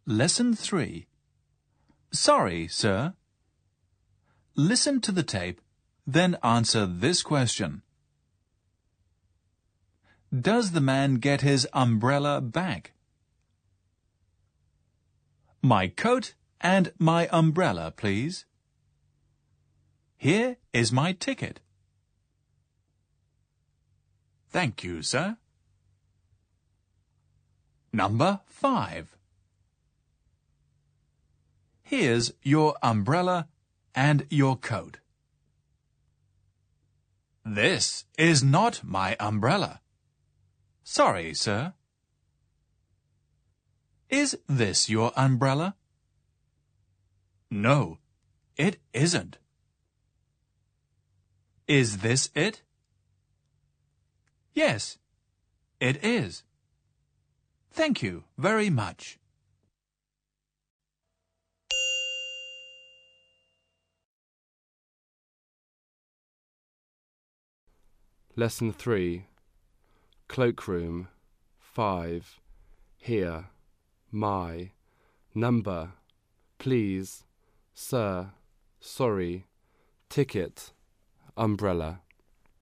Lesson 3. Sorry, sir. Listen to the tape, then answer this question. Does the man get his umbrella back? My coat and my umbrella, please. Here is my ticket. Thank you, sir. Number 5. Here's your umbrella and your coat. This is not my umbrella. Sorry, sir. Is this your umbrella? No, it isn't. Is this it? Yes, it is. Thank you very much. Lesson 3. Cloakroom. 5. Here. My. Number. Please. Sir. Sorry. Ticket. Umbrella.